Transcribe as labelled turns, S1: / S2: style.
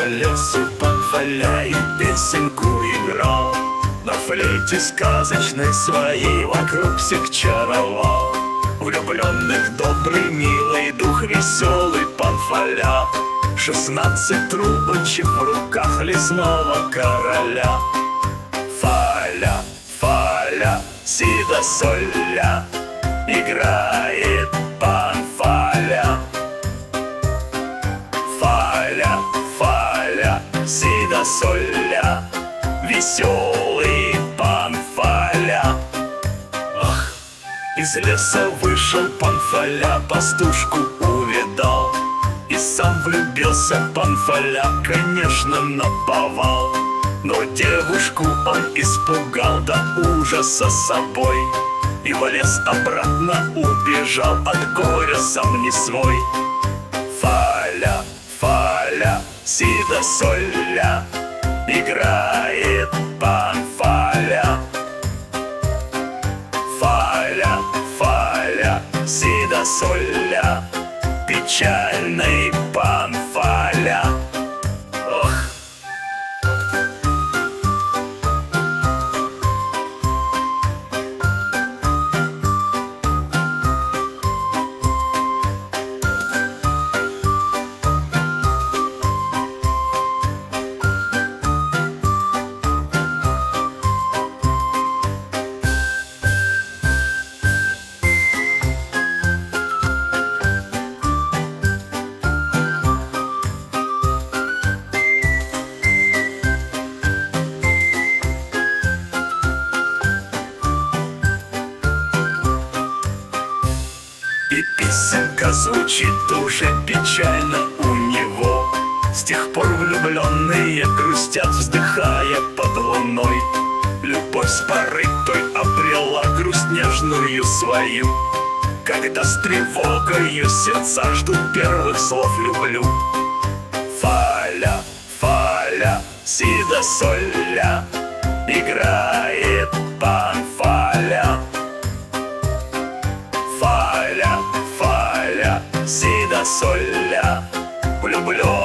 S1: лесу Панфаля и песенку играл, на флейте сказочной своей вокруг всех чаровал. Влюбленных добрый, милый дух, веселый Панфаля, 16 трубочек в руках лесного короля. Фаля, фаля, си до соль ля, играет Панфаля. Фаля, фаля, си до соль ля, веселый Панфаля. Ах! Из леса вышел Панфаля, пастушку увидал, и сам влюбился Панфаля, конечно, наповал. Но девушку он испугал до ужаса собой, и в лес обратно убежал, от горя сам не свой. Фаля, фаля, си до соль ля, играет Панфаля. Фаля, фаля, си до соль ля, печальный Панфаля. Ох! И песенка звучит уже печально у него. С тех пор влюбленные грустят, вздыхая под луной. Любовь с поры той обрела грусть нежную свою, когда с тревогою сердца ждут первых слов «люблю». Фаля, фаля, си до соль ля, играет Панфаля. Фаля, фаля, си до соль ля, влюблен